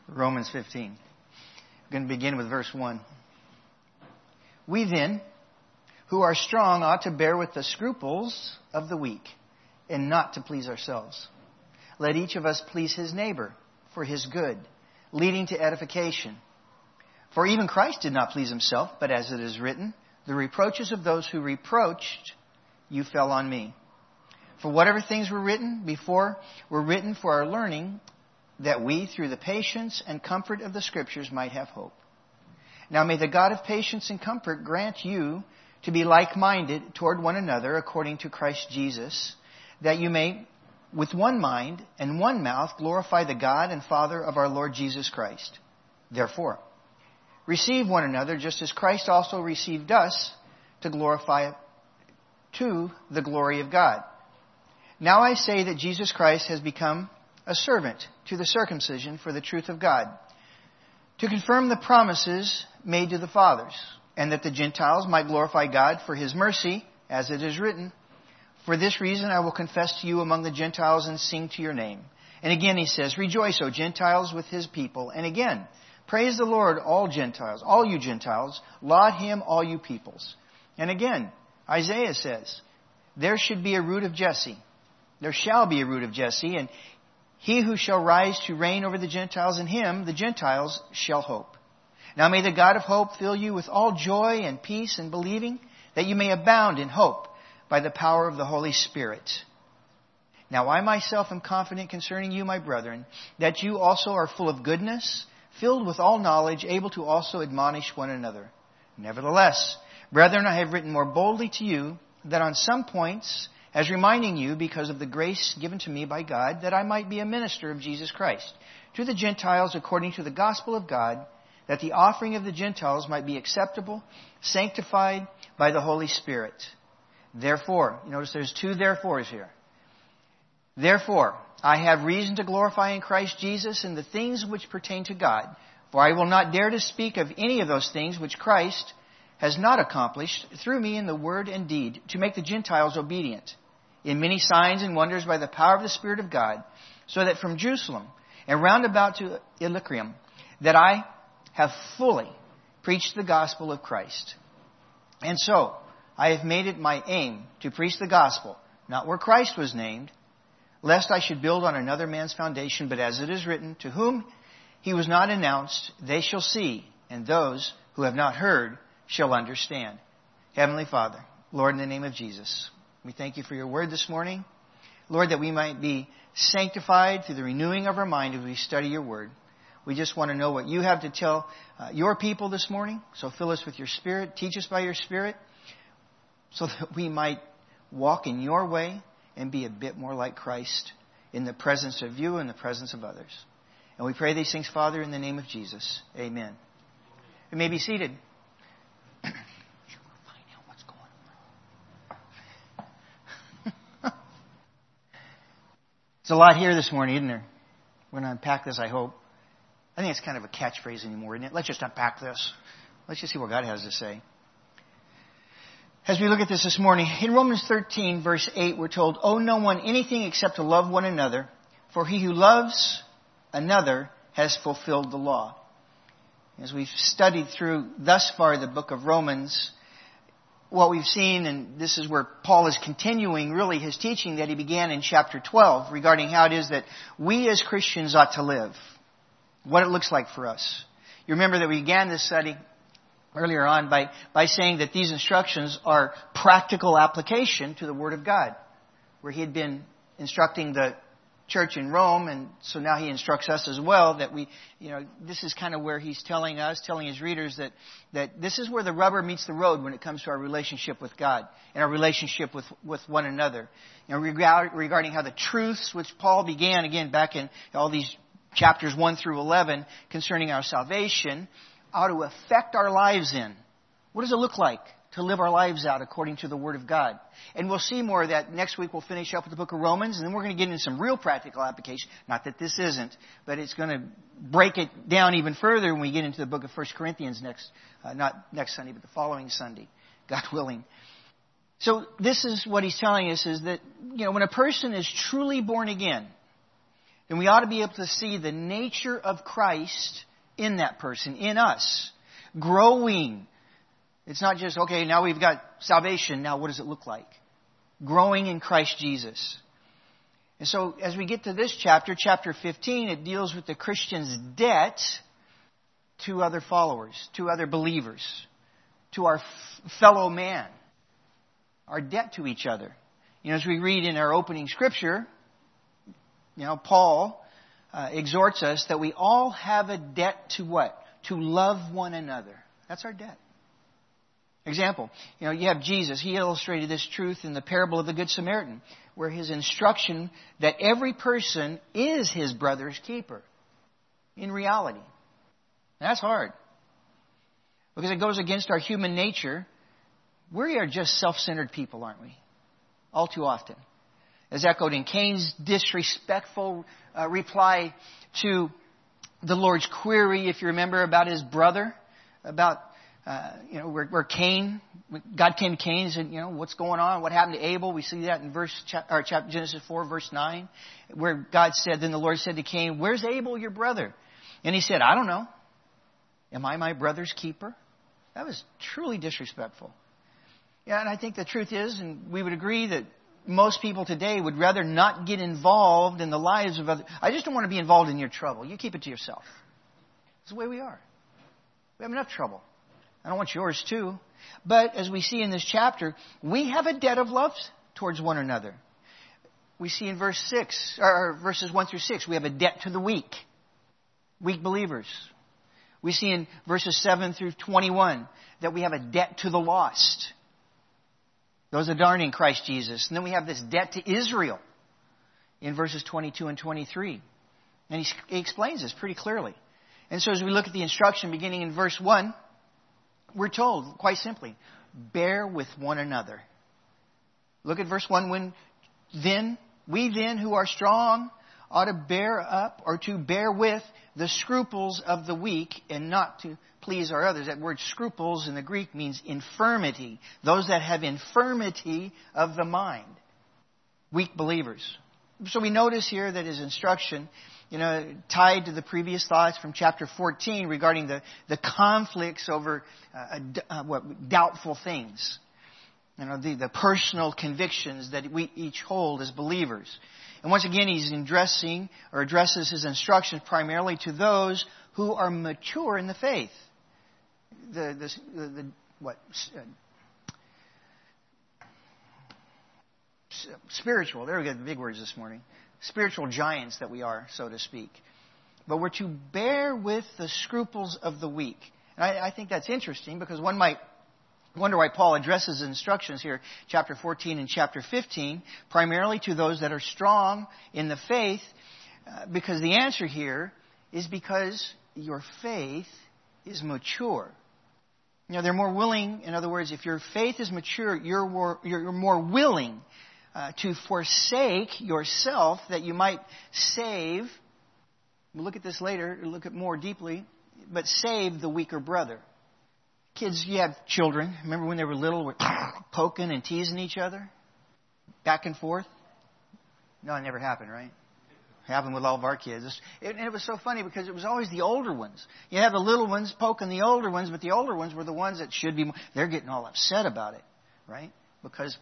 Romans 15. I'm going to begin with verse 1. We then, who are strong, ought to bear with the scruples of the weak, and not to please ourselves. Let each of us please his neighbor for his good, leading to edification. For even Christ did not please himself, but as it is written, the reproaches of those who reproached you fell on me. For whatever things were written before were written for our learning, that we, through the patience and comfort of the Scriptures, might have hope. Now may the God of patience and comfort grant you to be like-minded toward one another according to Christ Jesus, that you may, with one mind and one mouth, glorify the God and Father of our Lord Jesus Christ. Therefore, receive one another just as Christ also received us to glorify to the glory of God. Now I say that Jesus Christ has become a servant to the circumcision for the truth of God, to confirm the promises made to the fathers, and that the Gentiles might glorify God for his mercy, as it is written, for this reason I will confess to you among the Gentiles and sing to your name. And again he says, rejoice, O Gentiles, with his people. And again, praise the Lord, all Gentiles, all you Gentiles. Laud him, all you peoples. And again, Isaiah says, there should be a root of Jesse. There shall be a root of Jesse, and he who shall rise to reign over the Gentiles, in him the Gentiles shall hope. Now may the God of hope fill you with all joy and peace in believing, that you may abound in hope by the power of the Holy Spirit. Now I myself am confident concerning you, my brethren, that you also are full of goodness, filled with all knowledge, able to also admonish one another. Nevertheless, brethren, I have written more boldly to you, that on some points, as reminding you, because of the grace given to me by God, that I might be a minister of Jesus Christ, to the Gentiles according to the gospel of God, that the offering of the Gentiles might be acceptable, sanctified by the Holy Spirit. Therefore, you notice there's two therefores here. Therefore, I have reason to glorify in Christ Jesus in the things which pertain to God. For I will not dare to speak of any of those things which Christ has not accomplished through me in the word and deed, to make the Gentiles obedient, in many signs and wonders by the power of the Spirit of God, so that from Jerusalem and round about to Illyricum, that I have fully preached the gospel of Christ. And so, I have made it my aim to preach the gospel, not where Christ was named, lest I should build on another man's foundation, but as it is written, to whom he was not announced, they shall see, and those who have not heard shall understand. Heavenly Father, Lord, in the name of Jesus, we thank you for your word this morning. Lord, that we might be sanctified through the renewing of our mind as we study your word. We just want to know what you have to tell your people this morning. So fill us with your Spirit. Teach us by your Spirit so that we might walk in your way and be a bit more like Christ in the presence of you and the presence of others. And we pray these things, Father, in the name of Jesus. Amen. You may be seated. It's a lot here this morning, isn't there? We're going to unpack this, I hope. I think it's kind of a catchphrase anymore, isn't it? Let's just unpack this. Let's just see what God has to say. As we look at this morning, in Romans 13, verse 8, we're told, owe no one anything except to love one another, for he who loves another has fulfilled the law. As we've studied through thus far the book of Romans, what we've seen, and this is where Paul is continuing really his teaching that he began in chapter 12 regarding how it is that we as Christians ought to live, what it looks like for us. You remember that we began this study earlier on by saying that these instructions are practical application to the Word of God, where he had been instructing the church in Rome, and so now he instructs us as well that we, this is kind of where he's telling his readers that this is where the rubber meets the road when it comes to our relationship with God and our relationship with one another. Regarding how the truths which Paul began again back in all these chapters 1 through 11 concerning our salvation ought to affect our lives in. What does it look like to live our lives out according to the Word of God? And we'll see more of that next week. We'll finish up with the book of Romans, and then we're going to get into some real practical application. Not that this isn't, but it's going to break it down even further when we get into the book of 1 Corinthians not next Sunday, but the following Sunday, God willing. So this is what he's telling us, is that, when a person is truly born again, then we ought to be able to see the nature of Christ in that person, in us, growing. It's not just, okay, now we've got salvation, now what does it look like? Growing in Christ Jesus. And so as we get to this chapter, chapter 15, it deals with the Christian's debt to other followers, to other believers, to our fellow man, our debt to each other. As we read in our opening scripture, Paul exhorts us that we all have a debt to what? To love one another. That's our debt. Example, you have Jesus. He illustrated this truth in the parable of the Good Samaritan, where his instruction that every person is his brother's keeper in reality. That's hard, because it goes against our human nature. We are just self-centered people, aren't we? All too often. As echoed in Cain's disrespectful reply to the Lord's query, if you remember, about his brother, about where Cain, God came to Cain and said, what's going on? What happened to Abel? We see that in Genesis 4, verse 9, where God said, then the Lord said to Cain, where's Abel, your brother? And he said, I don't know. Am I my brother's keeper? That was truly disrespectful. Yeah, and I think the truth is, and we would agree that most people today would rather not get involved in the lives of others. I just don't want to be involved in your trouble. You keep it to yourself. That's the way we are. We have enough trouble. I don't want yours too. But as we see in this chapter, we have a debt of love towards one another. We see in verses 1 through 6, we have a debt to the weak believers. We see in verses 7 through 21 that we have a debt to the lost, those that aren't in Christ Jesus. And then we have this debt to Israel in verses 22 and 23. And he explains this pretty clearly. And so as we look at the instruction beginning in verse 1, we're told, quite simply, bear with one another. Look at verse 1. We who are strong ought to bear up or to bear with the scruples of the weak and not to please our others. That word scruples in the Greek means infirmity. Those that have infirmity of the mind. Weak believers. So we notice here that his instruction, tied to the previous thoughts from chapter 14 regarding the conflicts over doubtful things. The personal convictions that we each hold as believers. And once again, he's addresses his instructions primarily to those who are mature in the faith. Spiritual. There we go, the big words this morning. Spiritual giants that we are, so to speak. But we're to bear with the scruples of the weak. And I think that's interesting because one might wonder why Paul addresses instructions here, chapter 14 and chapter 15, primarily to those that are strong in the faith, because the answer here is because your faith is mature. They're more willing, in other words, if your faith is mature, you're more willing to forsake yourself that you might save. We'll look at this later, look at more deeply, but save the weaker brother. Kids, you have children. Remember when they were little, were poking and teasing each other? Back and forth? No, it never happened, right? It happened with all of our kids. And it was so funny because it was always the older ones. You have the little ones poking the older ones, but the older ones were the ones that should be, they're getting all upset about it, right? Because,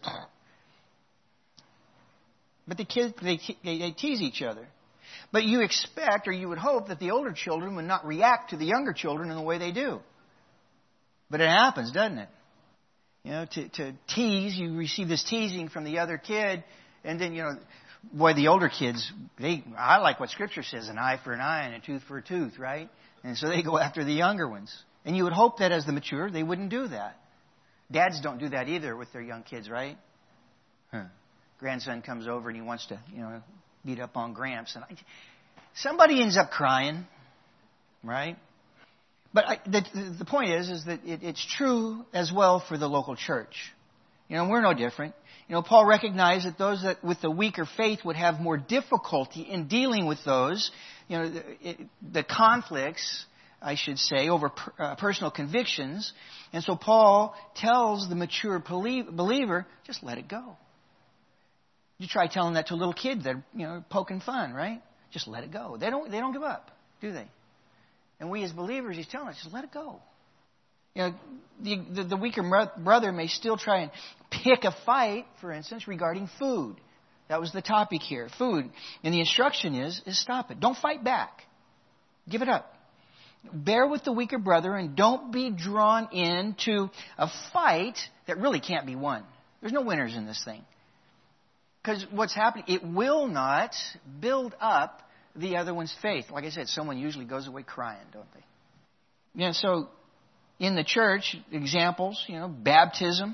but the kids, they tease each other. But you expect, or you would hope, that the older children would not react to the younger children in the way they do. But it happens, doesn't it? To tease, you receive this teasing from the other kid, and then, the older kids, I like what Scripture says, an eye for an eye and a tooth for a tooth, right? And so they go after the younger ones. And you would hope that as the mature, they wouldn't do that. Dads don't do that either with their young kids, right? Grandson comes over and he wants to, beat up on Gramps. And somebody ends up crying, right? But the point is that it's true as well for the local church. We're no different. Paul recognized that those that with the weaker faith would have more difficulty in dealing with those, the conflicts, I should say, over personal convictions. And so Paul tells the mature believer, just let it go. You try telling that to a little kid that, poking fun, right? just let it go. They don't give up, do they? And we as believers, he's telling us, just let it go. You know, the weaker brother may still try and pick a fight, for instance, regarding food. That was the topic here, food. And the instruction is stop it. Don't fight back. Give it up. Bear with the weaker brother and don't be drawn into a fight that really can't be won. There's no winners in this thing. Because what's happening, it will not build up the other one's faith. Like I said, someone usually goes away crying, don't they? Yeah, so in the church, examples, baptism.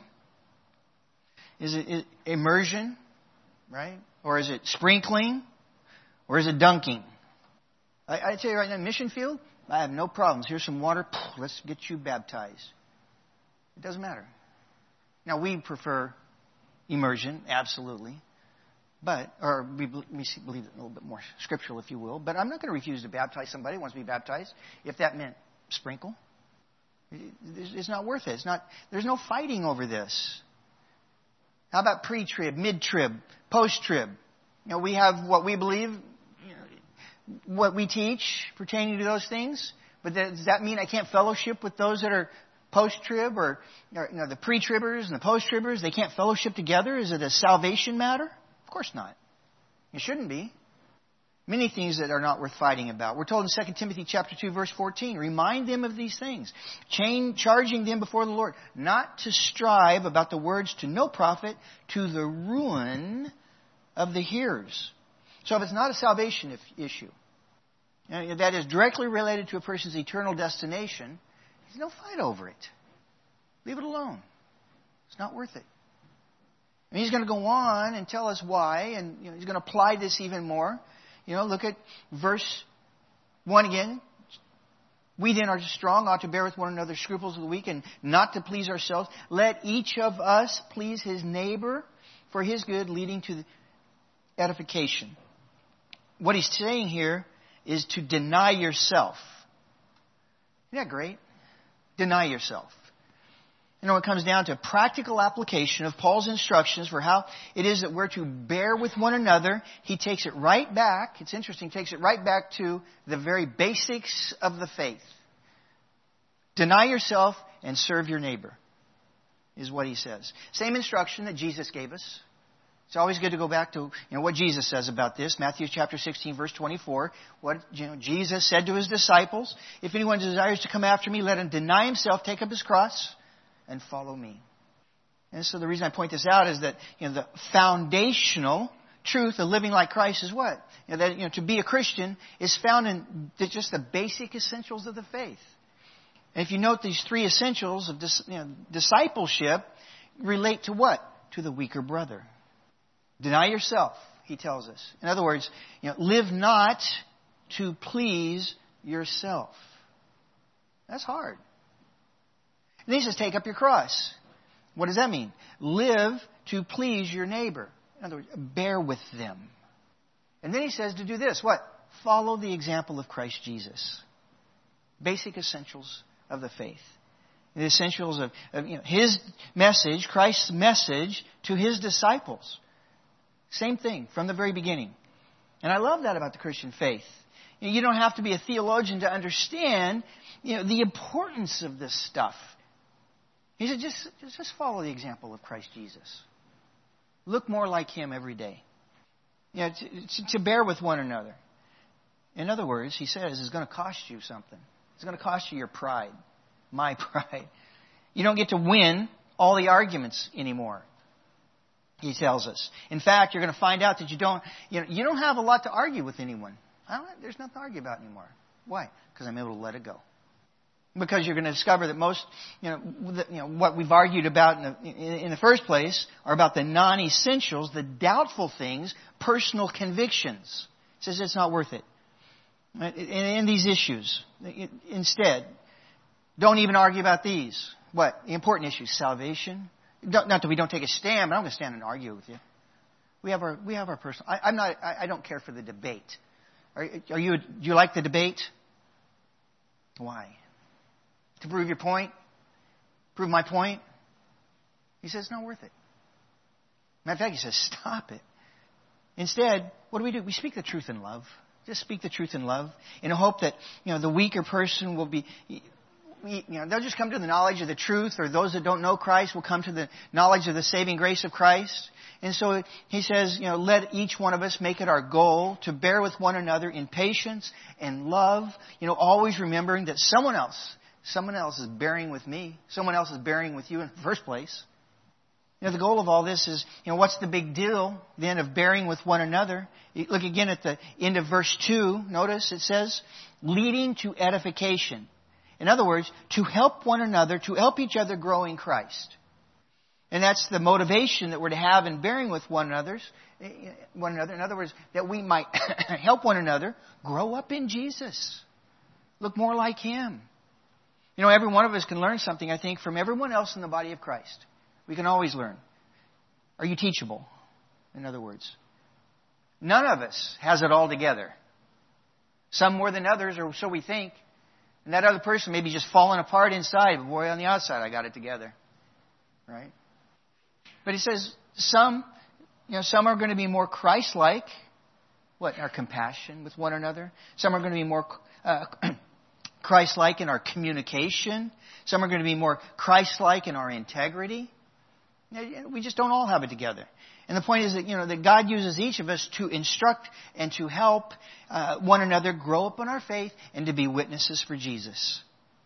Is it immersion, right? Or is it sprinkling? Or is it dunking? I tell you right now, mission field, I have no problems. Here's some water. Let's get you baptized. It doesn't matter. Now, we prefer immersion, absolutely. Or we believe it a little bit more scriptural, if you will. But I'm not going to refuse to baptize somebody who wants to be baptized if that meant sprinkle. It's not worth it. There's no fighting over this. How about pre-trib, mid-trib, post-trib? We have what we believe, what we teach pertaining to those things. But does that mean I can't fellowship with those that are post-trib or the pre-tribbers and the post-tribbers? They can't fellowship together? Is it a salvation matter? Of course not. It shouldn't be. Many things that are not worth fighting about. We're told in 2 Timothy chapter 2, verse 14, remind them of these things, charging them before the Lord, not to strive about the words to no profit, to the ruin of the hearers. So if it's not a salvation issue, that is directly related to a person's eternal destination, there's no fight over it. Leave it alone. It's not worth it. And he's going to go on and tell us why, and he's going to apply this even more. Look at verse 1 again. We then are strong, ought to bear with one another scruples of the weak, and not to please ourselves. Let each of us please his neighbor for his good, leading to edification. What he's saying here is to deny yourself. Isn't that great? Deny yourself. It comes down to practical application of Paul's instructions for how it is that we're to bear with one another. He takes it right back. It's interesting. Takes it right back to the very basics of the faith. Deny yourself and serve your neighbor is what he says. Same instruction that Jesus gave us. It's always good to go back to what Jesus says about this. Matthew chapter 16, verse 24. What Jesus said to his disciples, if anyone desires to come after me, let him deny himself, take up his cross, and follow me. And so the reason I point this out is that the foundational truth of living like Christ is what? That to be a Christian is found in just the basic essentials of the faith. And if you note, these three essentials of discipleship relate to what? To the weaker brother. Deny yourself, he tells us. In other words, live not to please yourself. That's hard. And he says, take up your cross. What does that mean? Live to please your neighbor. In other words, bear with them. And then he says to do this. What? Follow the example of Christ Jesus. Basic essentials of the faith. The essentials of his message, Christ's message to his disciples. Same thing from the very beginning. And I love that about the Christian faith. You don't have to be a theologian to understand the importance of this stuff. He said, just follow the example of Christ Jesus. Look more like him every day. To bear with one another. In other words, he says, it's going to cost you something. It's going to cost you your pride. My pride. You don't get to win all the arguments anymore. He tells us. In fact, you're going to find out that you don't have a lot to argue with anyone. There's nothing to argue about anymore. Why? Because I'm able to let it go. Because you're going to discover that most, what we've argued about in the first place are about the non-essentials, the doubtful things, personal convictions. It says it's not worth it. In these issues, instead, don't even argue about these. What? The important issues, salvation. Not that we don't take a stand, but I'm going to stand and argue with you. We have our personal. I don't care for the debate. Do you like the debate? Why? To prove your point? Prove my point? He says, it's not worth it. Matter of fact, he says, stop it. Instead, what do? We speak the truth in love. Just speak the truth in love, in hope that, the weaker person will be, they'll just come to the knowledge of the truth, or those that don't know Christ will come to the knowledge of the saving grace of Christ. And so he says, let each one of us make it our goal to bear with one another in patience and love, always remembering that someone else is bearing with me. Someone else is bearing with you in the first place. The goal of all this is, what's the big deal then of bearing with one another? You look again at the end of verse 2. Notice it says, leading to edification. In other words, to help one another, to help each other grow in Christ. And that's the motivation that we're to have in bearing with one another. In other words, that we might help one another grow up in Jesus. Look more like Him. Every one of us can learn something, I think, from everyone else in the body of Christ. We can always learn. Are you teachable? In other words, none of us has it all together. Some more than others, or so we think. And that other person may be just falling apart inside, but boy, on the outside, I got it together. Right? But he says some are going to be more Christ-like. What? Our compassion with one another. Some are going to be more Christ-like in our communication. Some are going to be more Christ-like in our integrity. We just don't all have it together. And the point is that, that God uses each of us to instruct and to help one another grow up in our faith and to be witnesses for Jesus.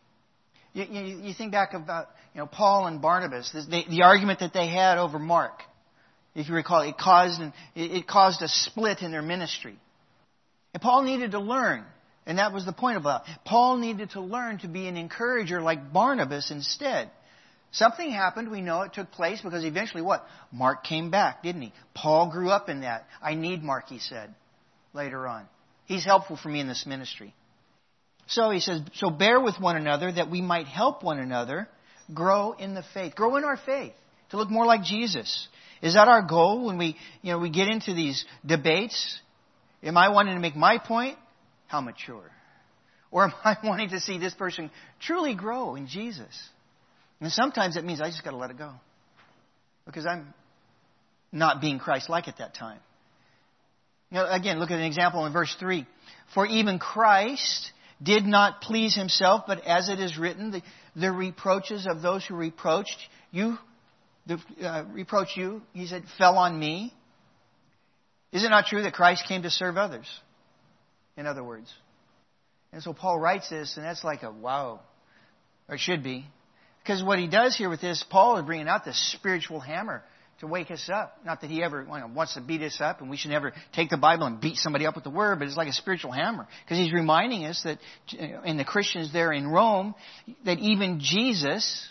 You think back about, Paul and Barnabas, the argument that they had over Mark. If you recall, it caused a split in their ministry. And Paul needed to learn. And that was the point of that. Paul needed to learn to be an encourager like Barnabas instead. Something happened. We know it took place because eventually what? Mark came back, didn't he? Paul grew up in that. I need Mark, he said later on. He's helpful for me in this ministry. So he says, so bear with one another that we might help one another grow in the faith. Grow in our faith to look more like Jesus. Is that our goal when we get into these debates? Am I wanting to make my point? How mature? Or am I wanting to see this person truly grow in Jesus? And sometimes that means I just got to let it go. Because I'm not being Christ-like at that time. Again, look at an example in verse 3. For even Christ did not please Himself, but as it is written, the reproaches of those who reproached you, he said, fell on me. Is it not true that Christ came to serve others? In other words. And so Paul writes this, and that's like a wow. Or it should be. Because what he does here with this, Paul is bringing out this spiritual hammer to wake us up. Not that he ever wants to beat us up, and we should never take the Bible and beat somebody up with the Word, but it's like a spiritual hammer. Because he's reminding us that in the Christians there in Rome, that even Jesus,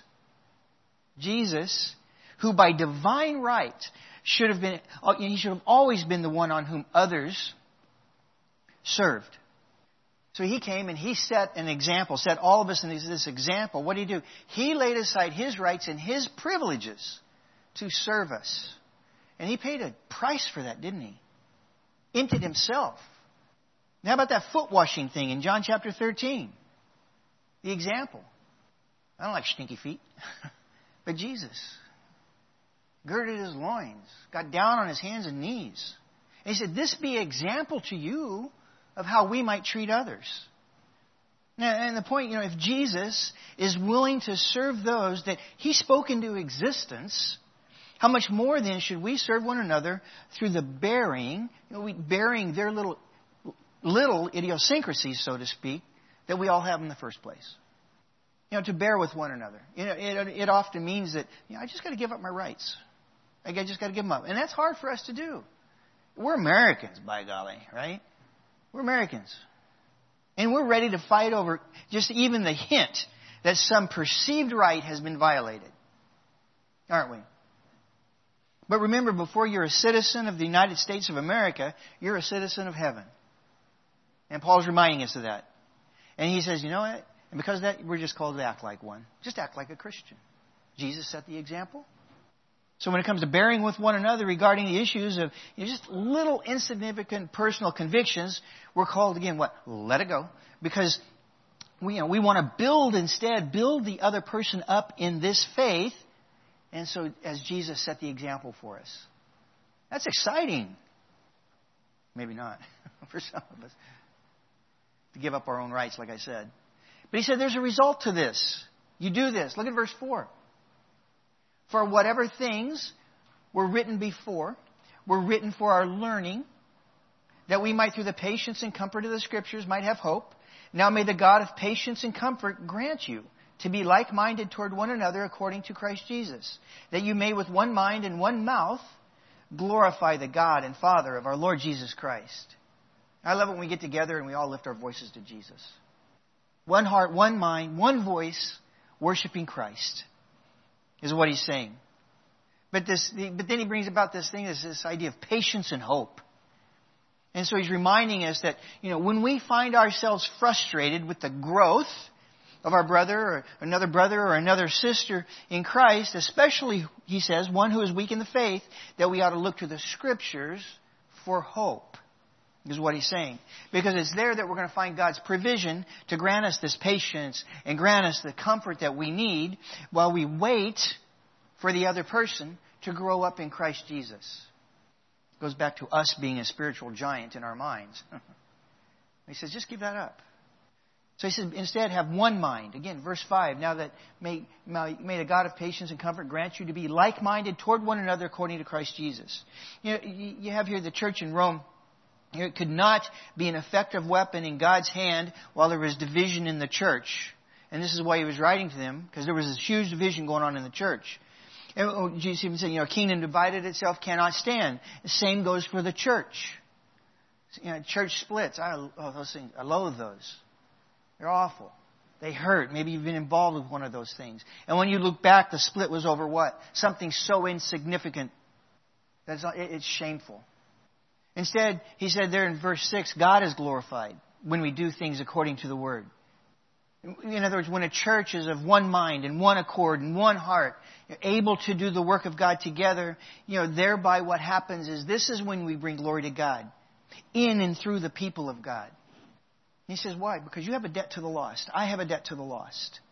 who by divine right he should have always been the one on whom others served. So he came and he set an example, set all of us in this example. What did he do? He laid aside his rights and his privileges to serve us. And he paid a price for that, didn't he? Emptied himself. Now, how about that foot washing thing in John chapter 13? The example. I don't like stinky feet. But Jesus girded his loins, got down on his hands and knees. And he said, this be example to you of how we might treat others. Now, and the point, if Jesus is willing to serve those that He spoke into existence, how much more then should we serve one another through the bearing their little idiosyncrasies, so to speak, that we all have in the first place. To bear with one another. It often means that I just got to give up my rights. I just got to give them up. And that's hard for us to do. We're Americans, by golly, right? We're Americans. And we're ready to fight over just even the hint that some perceived right has been violated. Aren't we? But remember, before you're a citizen of the United States of America, you're a citizen of heaven. And Paul's reminding us of that. And he says, you know what? And because of that, we're just called to act like one. Just act like a Christian. Jesus set the example. So when it comes to bearing with one another regarding the issues of just little insignificant personal convictions, we're called again, what? Let it go. Because we want to build the other person up in this faith. And so as Jesus set the example for us. That's exciting. Maybe not for some of us. to give up our own rights, like I said. But he said there's a result to this. You do this. Look at verse 4. For whatever things were written before were written for our learning, that we might through the patience and comfort of the Scriptures might have hope. Now may the God of patience and comfort grant you to be like-minded toward one another according to Christ Jesus, that you may with one mind and one mouth glorify the God and Father of our Lord Jesus Christ. I love it when we get together and we all lift our voices to Jesus. One heart, one mind, one voice, worshiping Christ is what he's saying. But then he brings about this idea of patience and hope. And so he's reminding us that, when we find ourselves frustrated with the growth of our brother or another sister in Christ, especially, he says, one who is weak in the faith, that we ought to look to the Scriptures for hope, is what he's saying. Because it's there that we're going to find God's provision to grant us this patience and grant us the comfort that we need while we wait for the other person to grow up in Christ Jesus. It goes back to us being a spiritual giant in our minds. He says, just give that up. So he says, instead have one mind. Again, verse 5. Now that may the God of patience and comfort grant you to be like-minded toward one another according to Christ Jesus. You have here the church in Rome. It could not be an effective weapon in God's hand while there was division in the church. And this is why he was writing to them, because there was this huge division going on in the church. And Jesus even said, a kingdom divided itself cannot stand. The same goes for the church. Church splits. Those things. I loathe those. They're awful. They hurt. Maybe you've been involved with one of those things. And when you look back, the split was over what? Something so insignificant. It's shameful. Instead, he said there in verse 6, God is glorified when we do things according to the Word. In other words, when a church is of one mind and one accord and one heart, able to do the work of God together, thereby what happens is this is when we bring glory to God in and through the people of God. He says, why? Because you have a debt to the lost. I have a debt to the lost.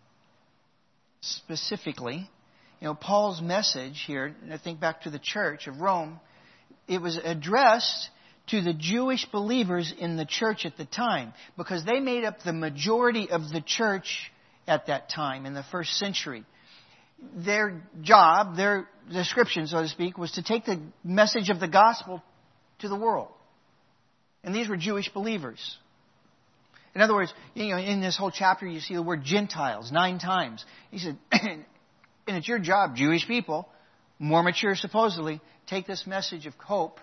Specifically, Paul's message here, and I think back to the church of Rome, it was addressed to the Jewish believers in the church at the time, because they made up the majority of the church at that time in the first century. Their job, their description, so to speak, was to take the message of the gospel to the world. And these were Jewish believers. In other words, in this whole chapter you see the word Gentiles 9 times. He said, and it's your job, Jewish people, more mature supposedly, take this message of hope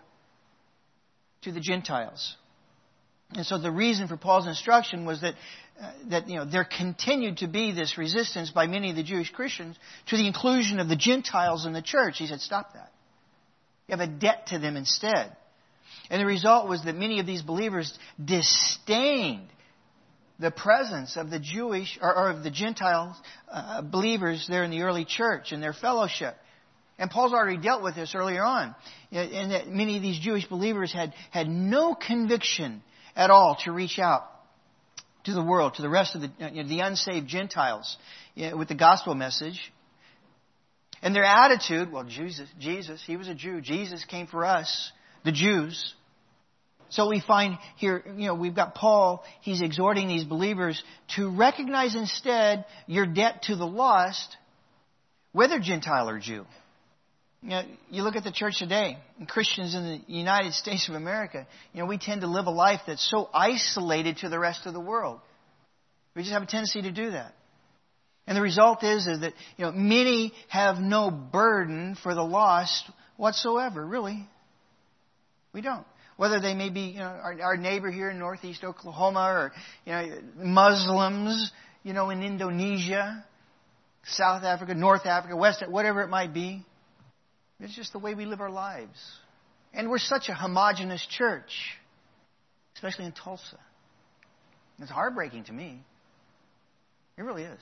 to the Gentiles. And so the reason for Paul's instruction was that there continued to be this resistance by many of the Jewish Christians to the inclusion of the Gentiles in the church. He said, stop that. You have a debt to them instead. And the result was that many of these believers disdained the presence of the Jewish or of the Gentile believers there in the early church and their fellowship. And Paul's already dealt with this earlier on. And that many of these Jewish believers had no conviction at all to reach out to the world, to the rest of the unsaved Gentiles with the gospel message. And their attitude, well, Jesus, he was a Jew. Jesus came for us, the Jews. So we find here, we've got Paul, he's exhorting these believers to recognize instead your debt to the lost, whether Gentile or Jew. You look at the church today, and Christians in the United States of America, we tend to live a life that's so isolated to the rest of the world. We just have a tendency to do that. And the result is that, many have no burden for the lost whatsoever, really. We don't. Whether they may be, our neighbor here in northeast Oklahoma or, Muslims, in Indonesia, South Africa, North Africa, West, whatever it might be. It's just the way we live our lives. And we're such a homogenous church, especially in Tulsa. It's heartbreaking to me. It really is.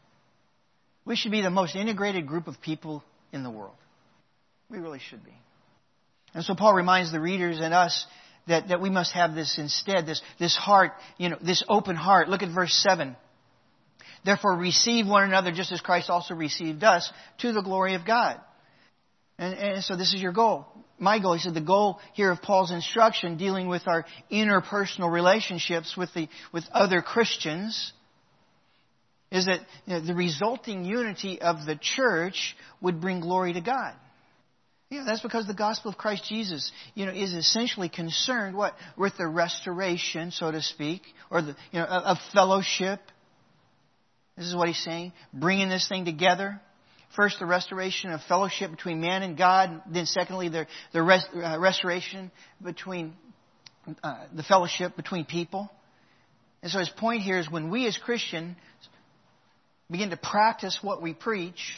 We should be the most integrated group of people in the world. We really should be. And so Paul reminds the readers and us that we must have this instead, this heart, this open heart. Look at verse 7. Therefore receive one another just as Christ also received us to the glory of God. And so this is your goal. my goal, he said, the goal here of Paul's instruction dealing with our interpersonal relationships with other Christians is that the resulting unity of the church would bring glory to God. That's because the gospel of Christ Jesus, is essentially concerned with the restoration, so to speak, or of fellowship. This is what he's saying, bringing this thing together. First, the restoration of fellowship between man and God. Then, secondly, the restoration between the fellowship between people. And so his point here is when we as Christians begin to practice what we preach,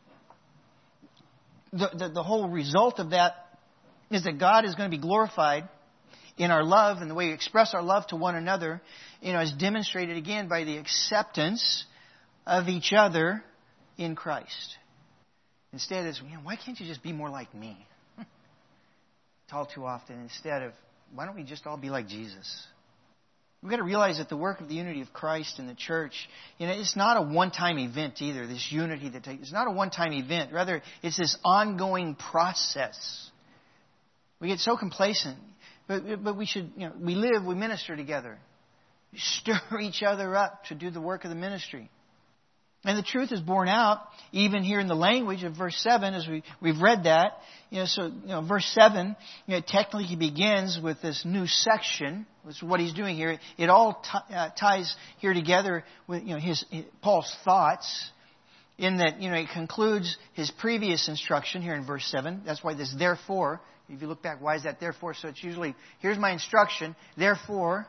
the whole result of that is that God is going to be glorified in our love and the way we express our love to one another, is demonstrated again by the acceptance of each other in Christ. Instead, it's, why can't you just be more like me? It's all too often. Instead of, why don't we just all be like Jesus? We've got to realize that the work of the unity of Christ in the church, it's not a one-time event either, this unity that takes, it's not a one-time event. Rather, it's this ongoing process. We get so complacent, but we should, we minister together. Stir each other up to do the work of the ministry. And the truth is borne out even here in the language of verse 7 as we've read that. Verse 7, technically begins with this new section. That's what he's doing here. It all ties here together with, Paul's thoughts in that, it concludes his previous instruction here in verse 7. That's why this therefore, if you look back, why is that therefore? So it's usually, here's my instruction. Therefore,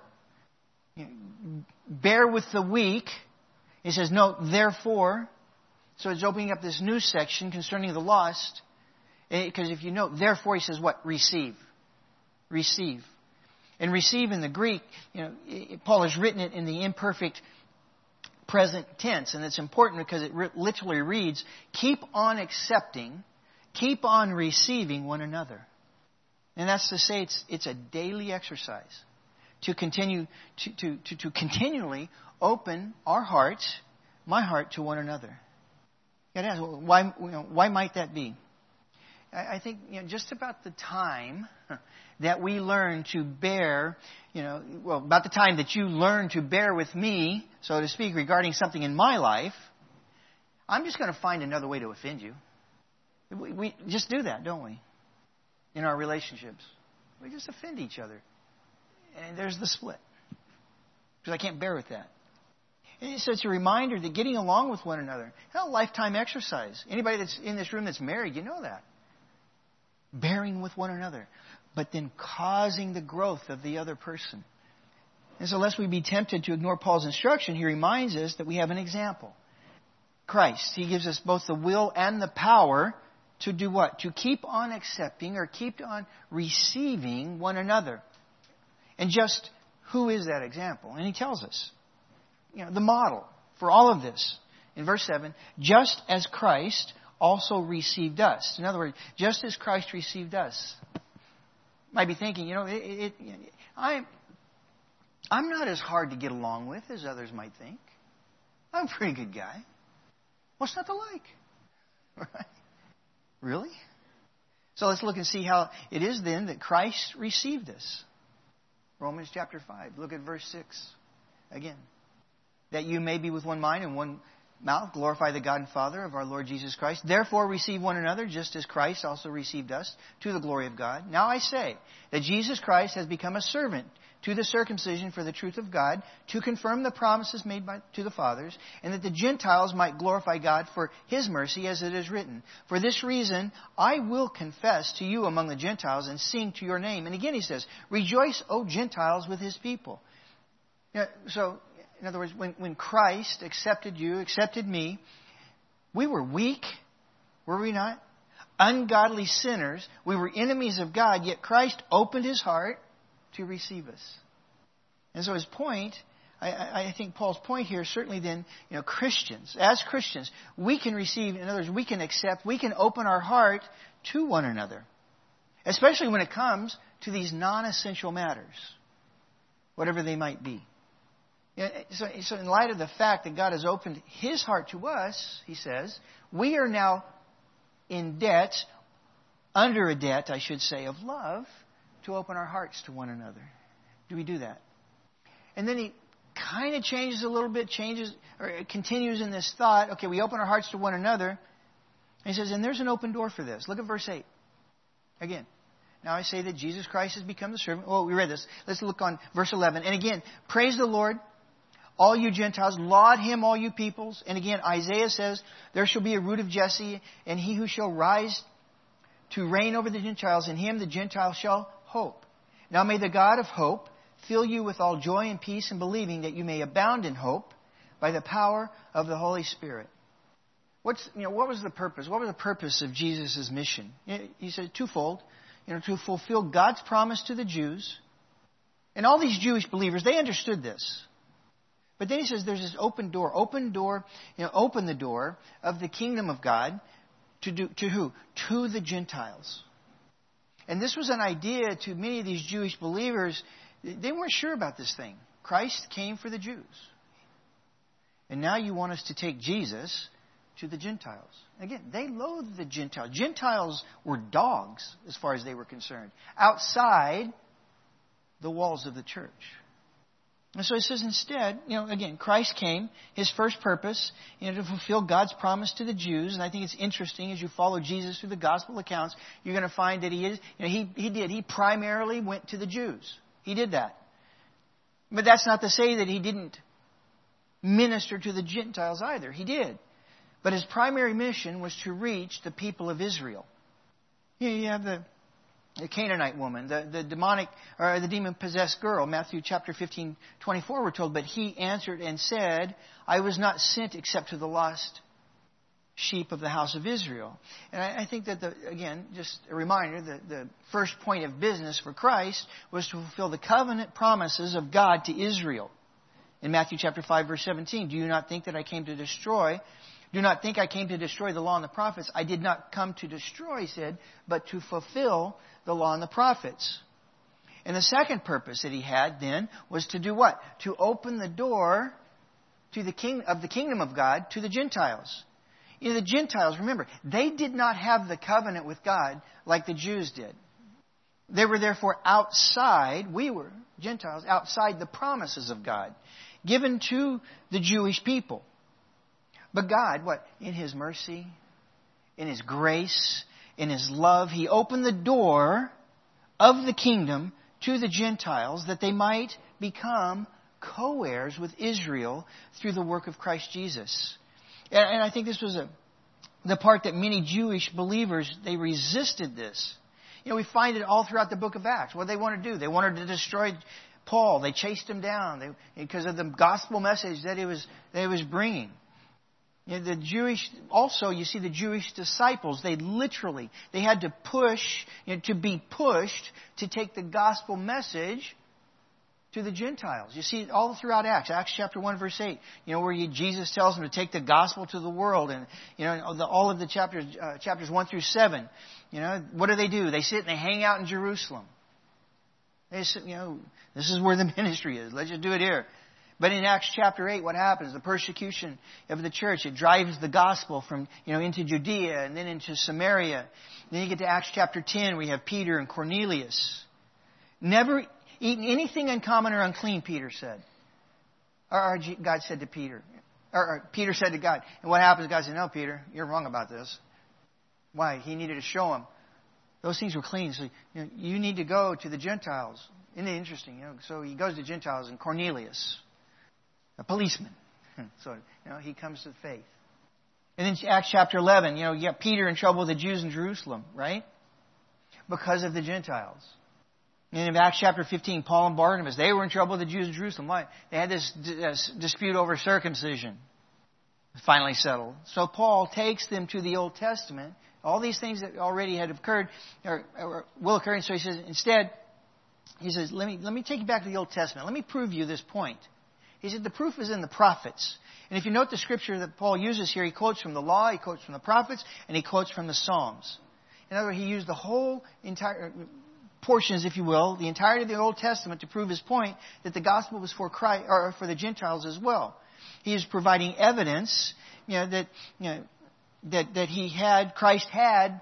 bear with the weak. He says, no, therefore. So it's opening up this new section concerning the lost. Because if you note, therefore, he says what? Receive. Receive. And receive in the Greek, Paul has written it in the imperfect present tense. And it's important because it literally reads, keep on accepting, keep on receiving one another. And that's to say it's a daily exercise to continue to continually open our hearts, my heart, to one another. You got to ask, why might that be? I think just about the time that we learn to bear, about the time that you learn to bear with me, so to speak, regarding something in my life, I'm just going to find another way to offend you. We just do that, don't we? In our relationships. We just offend each other. And there's the split. Because I can't bear with that. So it's a reminder that getting along with one another, a lifetime exercise. Anybody that's in this room that's married, you know that. Bearing with one another, but then causing the growth of the other person. And so lest we be tempted to ignore Paul's instruction, he reminds us that we have an example. Christ. He gives us both the will and the power to do what? To keep on accepting or keep on receiving one another. And just who is that example? And he tells us. The model for all of this. In verse 7, just as Christ also received us. In other words, just as Christ received us. Might be thinking, I'm not as hard to get along with as others might think. I'm a pretty good guy. What's not to like? Right? Really? So let's look and see how it is then that Christ received us. Romans chapter 5. Look at verse 6 again. That you may be with one mind and one mouth, glorify the God and Father of our Lord Jesus Christ. Therefore receive one another, just as Christ also received us, to the glory of God. Now I say that Jesus Christ has become a servant to the circumcision for the truth of God, to confirm the promises made to the fathers, and that the Gentiles might glorify God for His mercy, as it is written. For this reason, I will confess to you among the Gentiles and sing to your name. And again he says, rejoice, O Gentiles, with His people. So, in other words, when Christ accepted you, accepted me, we were weak, were we not? Ungodly sinners. We were enemies of God, yet Christ opened His heart to receive us. And so his point, I think Paul's point here, certainly then, Christians, as Christians, we can receive, in other words, we can accept, we can open our heart to one another. Especially when it comes to these non-essential matters, whatever they might be. So in light of the fact that God has opened His heart to us, he says, we are now in debt under a debt, I should say, of love to open our hearts to one another. Do we do that? And then he kind of changes a little bit, continues in this thought. Okay, we open our hearts to one another. And he says, and there's an open door for this. Look at verse 8. Again, now I say that Jesus Christ has become the servant. Oh, we read this. Let's look on verse 11. And again, praise the Lord, all you Gentiles. Laud him, all you peoples. And again, Isaiah says, there shall be a root of Jesse, and he who shall rise to reign over the Gentiles, in him the Gentiles shall hope. Now may the God of hope fill you with all joy and peace in believing, that you may abound in hope by the power of the Holy Spirit. What was the purpose? What was the purpose of Jesus' mission? He said twofold. To fulfill God's promise to the Jews. And all these Jewish believers, they understood this. But then he says there's this open door. Open the door of the kingdom of God to who? To the Gentiles. And this was an idea to many of these Jewish believers. They weren't sure about this thing. Christ came for the Jews. And now you want us to take Jesus to the Gentiles. Again, they loathed the Gentiles. Gentiles were dogs as far as they were concerned, outside the walls of the church. And so he says instead, again, Christ came, his first purpose, to fulfill God's promise to the Jews. And I think it's interesting as you follow Jesus through the gospel accounts, you're going to find that he primarily went to the Jews. He did that. But that's not to say that he didn't minister to the Gentiles either. He did. But his primary mission was to reach the people of Israel. You have the Canaanite woman, the demonic or the demon-possessed girl. Matthew chapter 15:24, we're told, but he answered and said, I was not sent except to the lost sheep of the house of Israel. And I think that, again, just a reminder, that the first point of business for Christ was to fulfill the covenant promises of God to Israel. In Matthew chapter 5, verse 17, do not think I came to destroy the law and the prophets. I did not come to destroy, he said, but to fulfill the law and the prophets. And the second purpose that he had then was to do what? To open the door to the kingdom of God to the Gentiles. The Gentiles, remember, they did not have the covenant with God like the Jews did. They were therefore outside, we were Gentiles, outside the promises of God given to the Jewish people. But God, in His mercy, in His grace, in His love, He opened the door of the kingdom to the Gentiles that they might become co-heirs with Israel through the work of Christ Jesus. And I think this was the part that many Jewish believers, they resisted this. We find it all throughout the book of Acts. What did they want to do? They wanted to destroy Paul. They chased him down because of the gospel message that he was bringing. The Jewish disciples, they had to push, to be pushed to take the gospel message to the Gentiles. You see it all throughout Acts. Acts chapter 1, verse 8, where Jesus tells them to take the gospel to the world. And, all of the chapters 1 through 7, what do? They sit and they hang out in Jerusalem. They sit, this is where the ministry is. Let's just do it here. But in Acts chapter 8, what happens? The persecution of the church, it drives the gospel from, into Judea and then into Samaria. Then you get to Acts chapter 10, where you have Peter and Cornelius. Never eaten anything uncommon or unclean, Peter said. Or God said to Peter. Or Peter said to God. And what happens? God said, no, Peter, you're wrong about this. Why? He needed to show him. Those things were clean. So you need to go to the Gentiles. Isn't it interesting? So he goes to Gentiles, and Cornelius, a policeman. So, he comes to faith. And then Acts chapter 11, you have Peter in trouble with the Jews in Jerusalem, right? Because of the Gentiles. And in Acts chapter 15, Paul and Barnabas, they were in trouble with the Jews in Jerusalem. Why? They had this dispute over circumcision. Finally settled. So Paul takes them to the Old Testament. All these things that already had occurred or will occur. And so he says, instead, he says, let me take you back to the Old Testament. Let me prove you this point. He said, the proof is in the prophets. And if you note the scripture that Paul uses here, he quotes from the law, he quotes from the prophets, and he quotes from the Psalms. In other words, he used the whole entire portions, if you will, the entirety of the Old Testament to prove his point that the gospel was for Christ, or for the Gentiles as well. He is providing evidence, that Christ had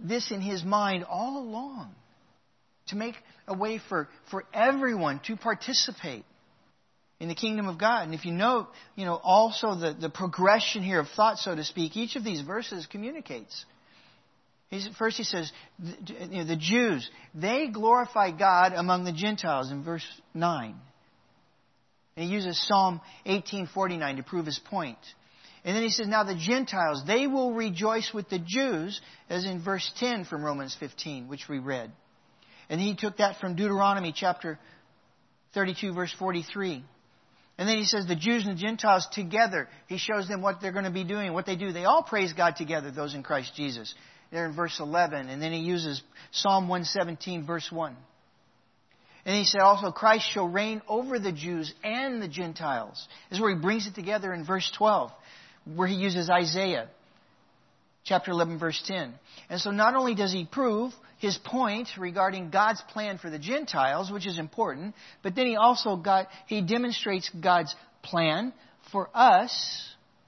this in His mind all along. To make a way for everyone to participate in the kingdom of God. And if you note, also the progression here of thought, so to speak, each of these verses communicates. First he says, the Jews, they glorify God among the Gentiles in verse 9. And he uses Psalm 18:49 to prove his point. And then he says, now the Gentiles, they will rejoice with the Jews, as in verse 10 from Romans 15, which we read. And he took that from Deuteronomy chapter 32, verse 43. And then he says the Jews and the Gentiles together. He shows them what they're going to be doing, what they do. They all praise God together, those in Christ Jesus. There in verse 11. And then he uses Psalm 117, verse 1. And he said also, Christ shall reign over the Jews and the Gentiles. This is where he brings it together in verse 12, where he uses Isaiah chapter 11, verse 10. And so not only does he prove his point regarding God's plan for the Gentiles, which is important, but then he demonstrates God's plan for us,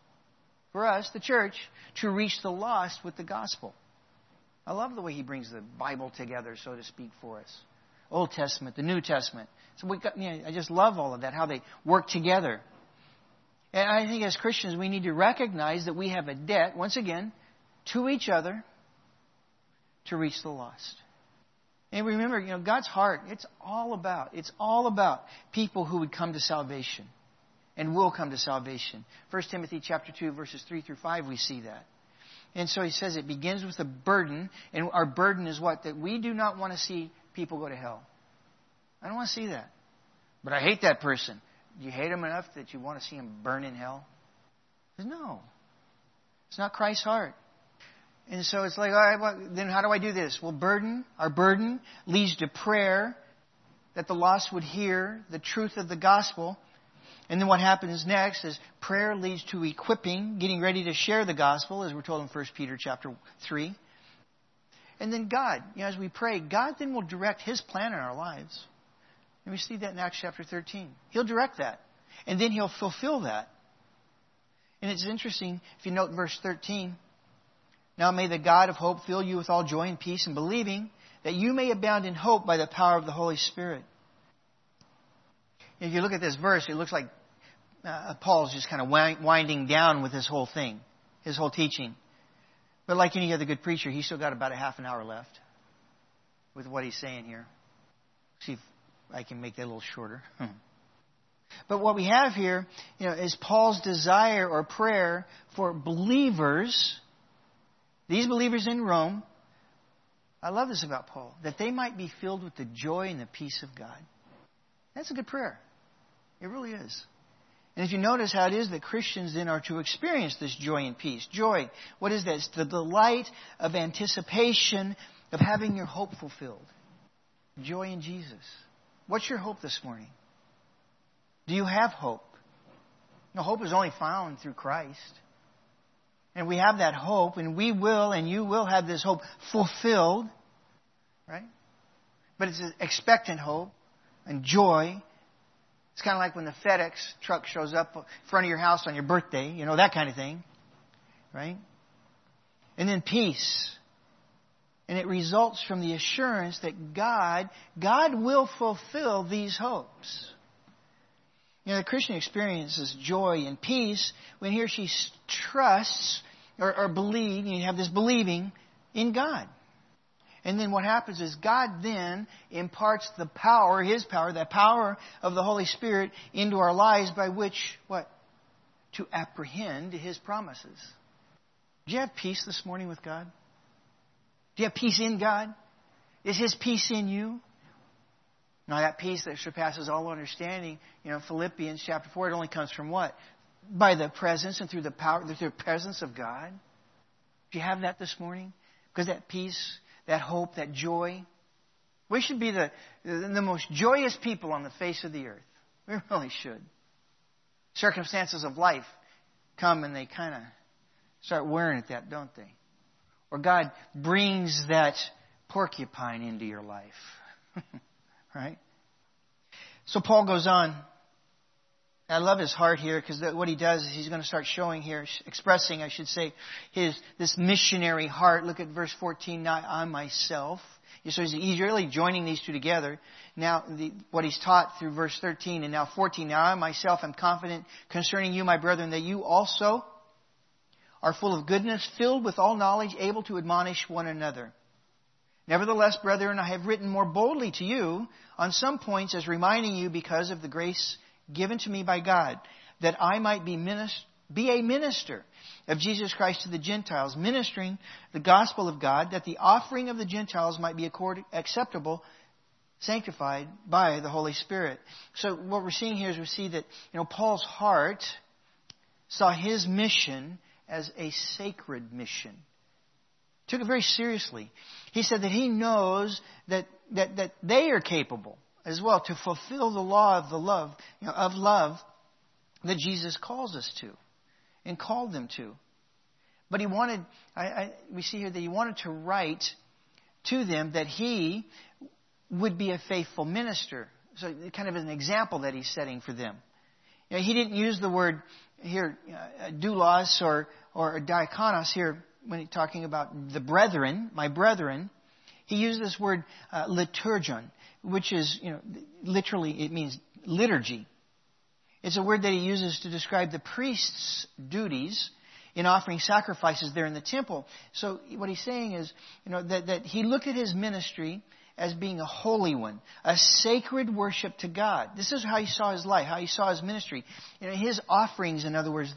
the church, to reach the lost with the gospel. I love the way he brings the Bible together, so to speak, for us. Old Testament, the New Testament. So I just love all of that, how they work together. And I think as Christians, we need to recognize that we have a debt, once again, to each other to reach the lost. And remember, God's heart, it's all about people who would come to salvation and will come to salvation. 1 Timothy chapter 2, verses 3 through 5, we see that. And so he says it begins with a burden, and our burden is what? That we do not want to see people go to hell. I don't want to see that. But I hate that person. Do you hate him enough that you want to see him burn in hell? No. It's not Christ's heart. And so it's like, all right, well, then how do I do this? Well, our burden leads to prayer, that the lost would hear the truth of the gospel. And then what happens next is prayer leads to equipping, getting ready to share the gospel, as we're told in 1 Peter chapter 3. And then God, as we pray, God then will direct His plan in our lives. And we see that in Acts chapter 13. He'll direct that. And then He'll fulfill that. And it's interesting, if you note in verse 13, now may the God of hope fill you with all joy and peace in believing, that you may abound in hope by the power of the Holy Spirit. If you look at this verse, it looks like Paul's just kind of winding down with his whole thing, his whole teaching. But like any other good preacher, he's still got about a half an hour left with what he's saying here. See if I can make that a little shorter. But what we have here, is Paul's desire or prayer for believers, these believers in Rome. I love this about Paul, that they might be filled with the joy and the peace of God. That's a good prayer. It really is. And if you notice how it is that Christians then are to experience this joy and peace. Joy, what is that? It's the delight of anticipation of having your hope fulfilled. Joy in Jesus. What's your hope this morning? Do you have hope? No, hope is only found through Christ. And we have that hope, and we will, and you will have this hope fulfilled. Right? But it's an expectant hope and joy. It's kind of like when the FedEx truck shows up in front of your house on your birthday, that kind of thing. Right? And then peace. And it results from the assurance that God will fulfill these hopes. The Christian experiences joy and peace when he or she trusts or believes, you have this believing in God. And then what happens is God then imparts the power, His power, the power of the Holy Spirit into our lives by which, what? To apprehend His promises. Do you have peace this morning with God? Do you have peace in God? Is His peace in you? Now that peace that surpasses all understanding, Philippians chapter 4, it only comes from what? By the presence and through the power, through the presence of God. Do you have that this morning? Because that peace, that hope, that joy, we should be the most joyous people on the face of the earth. We really should. Circumstances of life come and they kind of start wearing at that, don't they? Or God brings that porcupine into your life. Right? So Paul goes on I love his heart here, because what he does is he's going to start showing here, expressing, I should say, this missionary heart. Look at verse 14. Not I myself. So he's really joining these two together. Now, what he's taught through verse 13 and now 14. Now I myself am confident concerning you, my brethren, that you also are full of goodness, filled with all knowledge, able to admonish one another. Nevertheless, brethren, I have written more boldly to you on some points, as reminding you because of the grace given to me by God, that I might be a minister of Jesus Christ to the Gentiles, ministering the gospel of God, that the offering of the Gentiles might be acceptable, sanctified by the Holy Spirit. So what we're seeing here is we see that Paul's heart saw his mission as a sacred mission. Took it very seriously. He said that he knows that they are capable as well to fulfill the law of the love that Jesus calls us to and called them to. But he wanted, we see here that he wanted to write to them that he would be a faithful minister. So kind of an example that he's setting for them. He didn't use the word here, doulos or diakonos here when he's talking about the brethren, my brethren. He used this word liturgon, which is, literally it means liturgy. It's a word that he uses to describe the priest's duties in offering sacrifices there in the temple. So what he's saying is, that he looked at his ministry as being a holy one, a sacred worship to God. This is how he saw his life, how he saw his ministry. His offerings, in other words,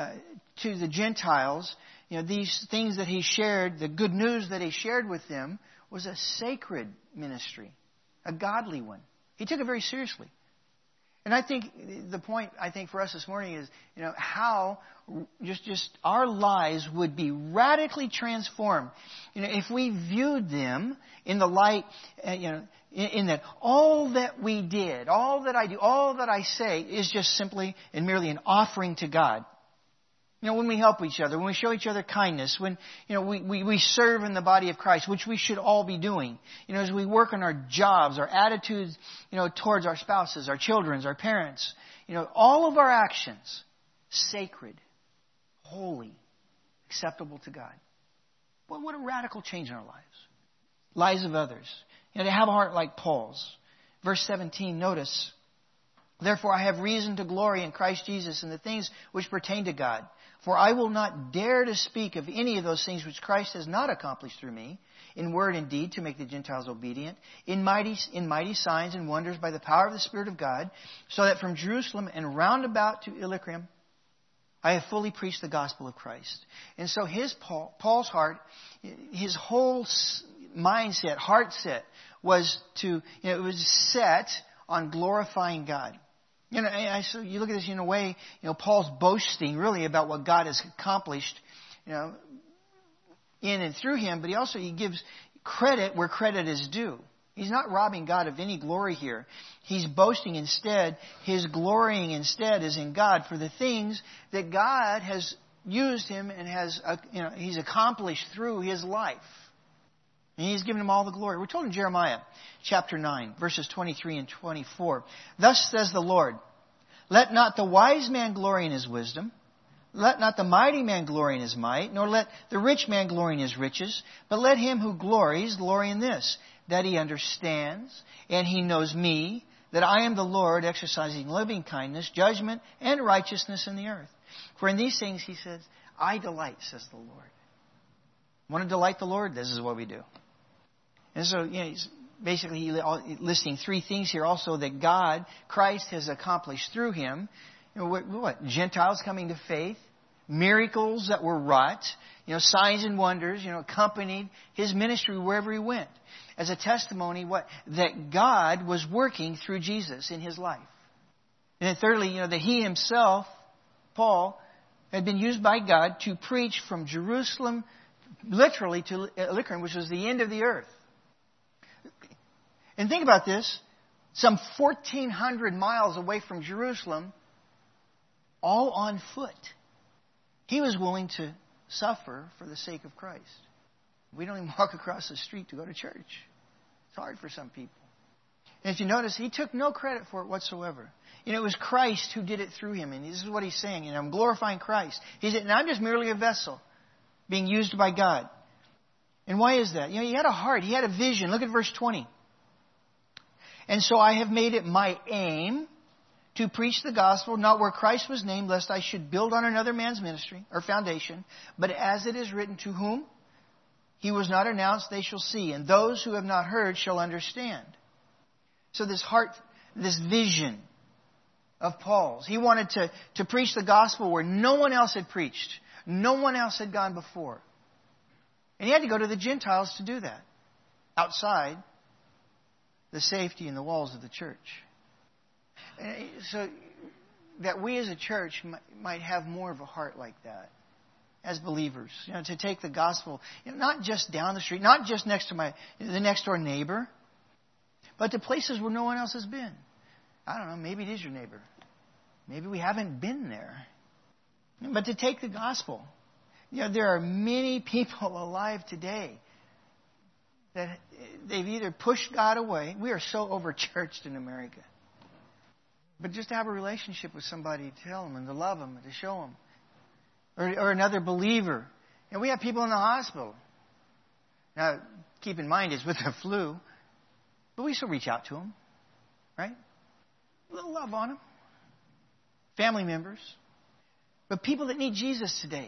to the Gentiles, these things that he shared, the good news that he shared with them, was a sacred ministry, a godly one. He took it very seriously. And I think the point, for us this morning is, how just our lives would be radically transformed, if we viewed them in the light, in that all that we did, all that I do, all that I say is just simply and merely an offering to God. When we help each other, when we show each other kindness, when we serve in the body of Christ, which we should all be doing. As we work on our jobs, our attitudes, towards our spouses, our children, our parents. All of our actions, sacred, holy, acceptable to God. Well, what a radical change in our lives. Lives of others. To have a heart like Paul's. Verse 17, notice. Therefore I have reason to glory in Christ Jesus in the things which pertain to God. For I will not dare to speak of any of those things which Christ has not accomplished through me, in word and deed to make the Gentiles obedient, in mighty signs and wonders by the power of the Spirit of God, so that from Jerusalem and round about to Illyricum I have fully preached the gospel of Christ. And so Paul's heart, his whole mindset, heart set, was it was set on glorifying God. So you look at this in a way, Paul's boasting really about what God has accomplished, in and through him, but he gives credit where credit is due. He's not robbing God of any glory here. He's boasting instead. His glorying instead is in God for the things that God has used him and he's accomplished through his life. And he's given him all the glory. We're told in Jeremiah chapter 9, verses 23 and 24. Thus says the Lord, let not the wise man glory in his wisdom, let not the mighty man glory in his might, nor let the rich man glory in his riches, but let him who glories glory in this, that he understands and he knows me, that I am the Lord, exercising loving kindness, judgment, and righteousness in the earth. For in these things, he says, I delight, says the Lord. Want to delight the Lord? This is what we do. And so, he's basically listing three things here also that God, Christ, has accomplished through him. What? Gentiles coming to faith, miracles that were wrought, signs and wonders, accompanied his ministry wherever he went. As a testimony, that God was working through Jesus in his life. And then thirdly, that he himself, Paul, had been used by God to preach from Jerusalem, literally to Illyricum, which was the end of the earth. And think about this, some 1,400 miles away from Jerusalem, all on foot. He was willing to suffer for the sake of Christ. We don't even walk across the street to go to church. It's hard for some people. And if you notice, he took no credit for it whatsoever. It was Christ who did it through him. And this is what he's saying. I'm glorifying Christ. He said, and I'm just merely a vessel being used by God. And why is that? He had a heart. He had a vision. Look at verse 20. And so I have made it my aim to preach the gospel, not where Christ was named, lest I should build on another man's ministry or foundation, but as it is written, to whom he was not announced, they shall see, and those who have not heard shall understand. So this heart, this vision of Paul's, he wanted to preach the gospel where no one else had preached. No one else had gone before. And he had to go to the Gentiles to do that, outside the safety and the walls of the church. So that we as a church might have more of a heart like that as believers, to take the gospel, not just down the street, not just next to the next door neighbor, but to places where no one else has been. I don't know, maybe it is your neighbor. Maybe we haven't been there. But to take the gospel. There are many people alive today that they've either pushed God away. We are so over-churched in America. But just to have a relationship with somebody, to tell them and to love them and to show them. Or another believer. And we have people in the hospital. Now, keep in mind, it's with the flu. But we still reach out to them. Right? A little love on them. Family members. But people that need Jesus today.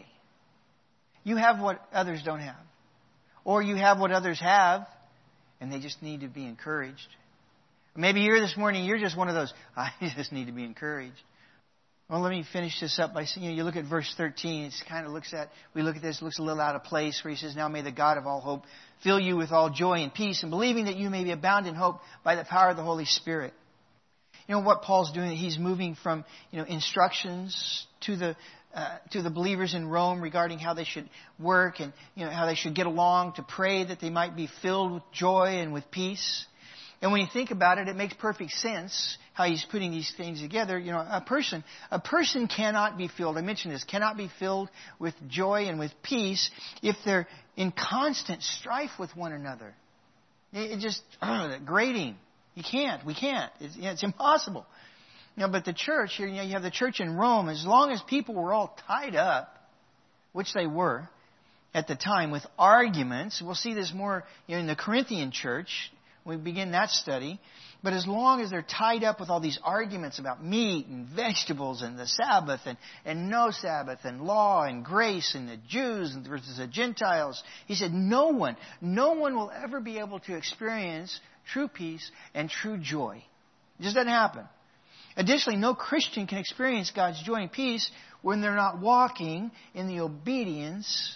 You have what others don't have. Or you have what others have, and they just need to be encouraged. Maybe you're this morning, you're just one of those, I just need to be encouraged. Well, let me finish this up by saying, you look at verse 13, it kind of looks at this, looks a little out of place, where he says, now may the God of all hope fill you with all joy and peace, and believing that you may be abound in hope by the power of the Holy Spirit. What Paul's doing, he's moving from, instructions to the believers in Rome regarding how they should work and, how they should get along, to pray that they might be filled with joy and with peace. And when you think about it, it makes perfect sense how he's putting these things together. A person cannot be filled, I mentioned this, cannot be filled with joy and with peace if they're in constant strife with one another. It just, grating. We can't. It's impossible. But the church here, you have the church in Rome, as long as people were all tied up, which they were at the time, with arguments. We'll see this more in the Corinthian church when we begin that study. But as long as they're tied up with all these arguments about meat and vegetables and the Sabbath and no Sabbath and law and grace and the Jews versus the Gentiles, he said no one will ever be able to experience true peace and true joy. It just doesn't happen. Additionally, no Christian can experience God's joy and peace when they're not walking in the obedience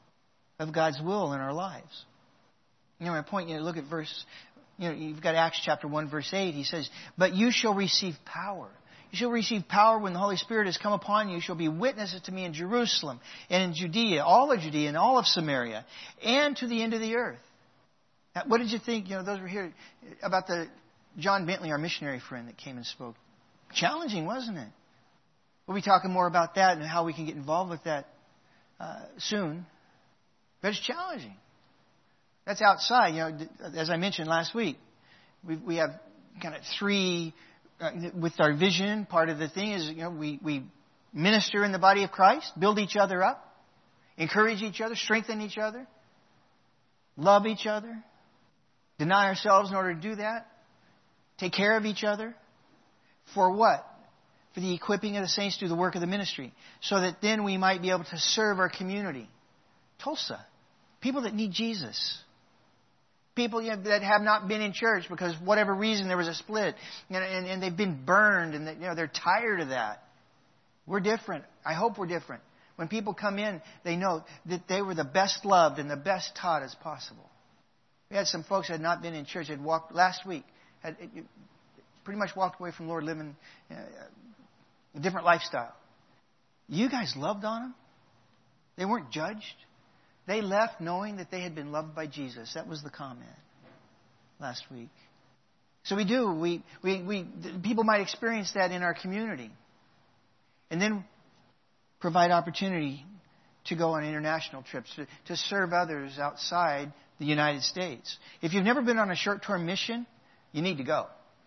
of God's will in our lives. My point, look at verse, you've got Acts chapter 1, verse 8. He says, but you shall receive power. You shall receive power when the Holy Spirit has come upon you. You shall be witnesses to me in Jerusalem and in Judea and all of Samaria, and to the end of the earth. Now, what did you think, those were here, about the John Bentley, our missionary friend that came and spoke? Challenging, wasn't it? We'll be talking more about that and how we can get involved with that soon. But it's challenging. That's outside. As I mentioned last week, we have kind of three, with our vision, part of the thing is, we minister in the body of Christ, build each other up, encourage each other, strengthen each other, love each other, deny ourselves in order to do that, take care of each other. For what? For the equipping of the saints to do the work of the ministry. So that then we might be able to serve our community. Tulsa. People that need Jesus. People that have not been in church because whatever reason there was a split. And they've been burned and they're tired of that. We're different. I hope we're different. When people come in, they know that they were the best loved and the best taught as possible. We had some folks that had not been in church. Had walked last week. Pretty much walked away from the Lord living a different lifestyle. You guys loved on them. They weren't judged. They left knowing that they had been loved by Jesus. That was the comment last week. So we do. People might experience that in our community. And then provide opportunity to go on international trips, to serve others outside the United States. If you've never been on a short-term mission, you need to go.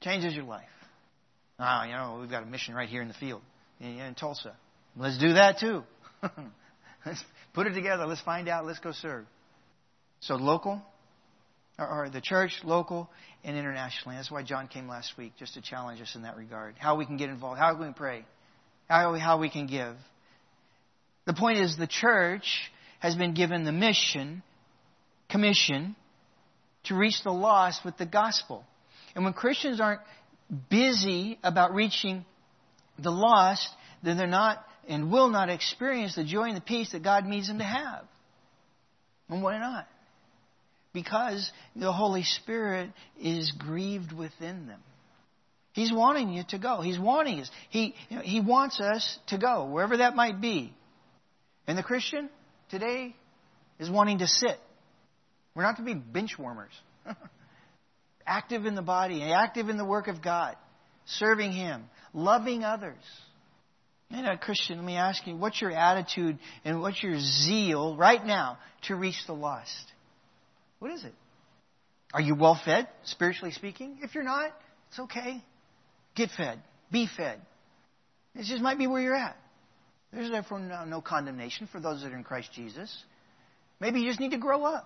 Changes your life. We've got a mission right here in the field in Tulsa. Let's do that too. Let's put it together. Let's find out. Let's go serve. So local, or the church, local, and internationally. That's why John came last week, just to challenge us in that regard. How we can get involved. How we can pray. How we can give. The point is the church has been given the commission, to reach the lost with the gospel. And when Christians aren't busy about reaching the lost, then they're not and will not experience the joy and the peace that God needs them to have. And why not? Because the Holy Spirit is grieved within them. He's wanting you to go. He's wanting us. He wants us to go, wherever that might be. And the Christian today is wanting to sit. We're not to be bench warmers. Active in the body, active in the work of God, serving Him, loving others. And Christian, let me ask you, what's your attitude and what's your zeal right now to reach the lost? What is it? Are you well fed, spiritually speaking? If you're not, it's okay. Get fed. Be fed. It just might be where you're at. There's therefore no condemnation for those that are in Christ Jesus. Maybe you just need to grow up.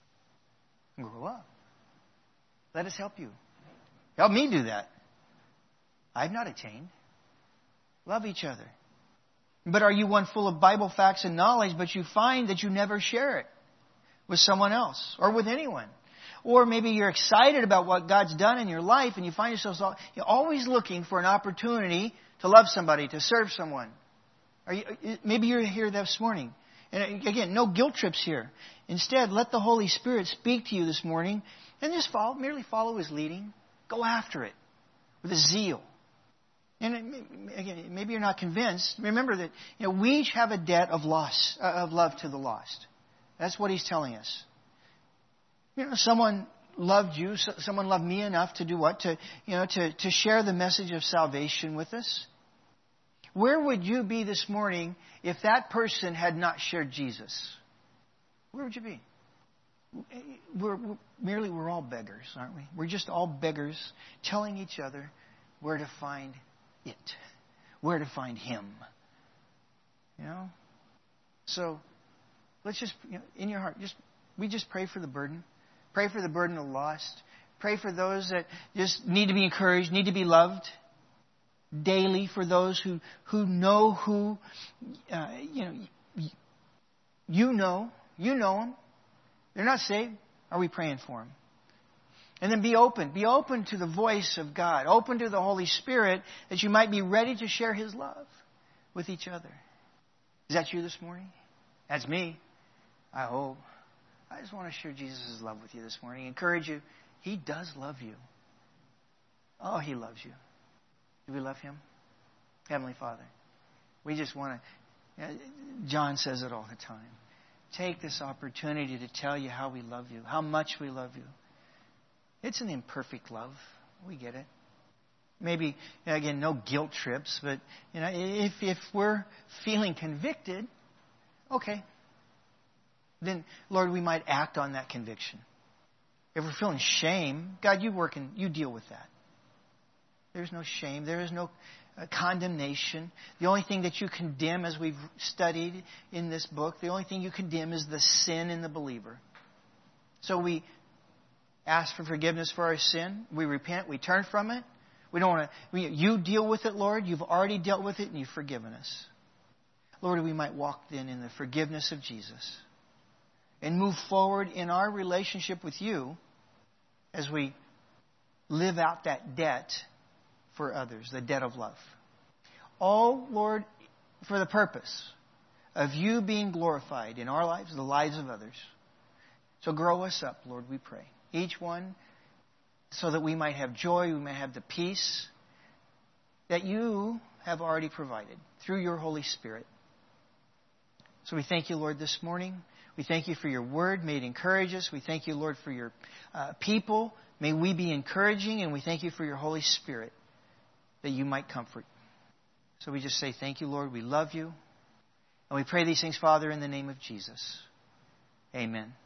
Grow up. Let us help you. Help me do that. I've not attained. Love each other. But are you one full of Bible facts and knowledge, but you find that you never share it with someone else or with anyone? Or maybe you're excited about what God's done in your life and you find yourself always looking for an opportunity to love somebody, to serve someone. Maybe you're here this morning. And again, no guilt trips here. Instead, let the Holy Spirit speak to you this morning and just merely follow His leading. Go after it with a zeal. And again, maybe you're not convinced. Remember that we each have a debt of love to the lost. That's what He's telling us. Someone loved you. Someone loved me enough to do what? To share the message of salvation with us. Where would you be this morning if that person had not shared Jesus? Where would you be? We're all beggars, aren't we? We're just all beggars telling each other where to find it, where to find Him. So let's just, in your heart, we just pray for the burden. Pray for the burden of the lost. Pray for those that just need to be encouraged, need to be loved. Daily for those who know who, you know them. They're not saved. Are we praying for them? And then be open to the voice of God, open to the Holy Spirit, that you might be ready to share His love with each other. Is that you this morning? That's me. I hope. I just want to share Jesus' love with you this morning. Encourage you. He does love you. Oh, He loves you. Do we love Him? Heavenly Father, we just want to, John says it all the time. Take this opportunity to tell you how we love you, how much we love you. It's an imperfect love. We get it. Maybe, again, no guilt trips, but if we're feeling convicted, okay. Then, Lord, we might act on that conviction. If we're feeling shame, God, you deal with that. There's no shame. There is no condemnation. The only thing that you condemn, as we've studied in this book, the only thing you condemn is the sin in the believer. So we ask for forgiveness for our sin. We repent. We turn from it. We don't want to. You deal with it, Lord. You've already dealt with it, and you've forgiven us. Lord, we might walk then in the forgiveness of Jesus and move forward in our relationship with you as we live out that debt for others, the debt of love. All, Lord, for the purpose of you being glorified in our lives, the lives of others. So grow us up, Lord, we pray. Each one, so that we might have joy, we might have the peace that you have already provided through your Holy Spirit. So we thank you, Lord, this morning. We thank you for your word. May it encourage us. We thank you, Lord, for your people. May we be encouraging, and we thank you for your Holy Spirit, that you might comfort. So we just say thank you, Lord. We love you. And we pray these things, Father, in the name of Jesus. Amen.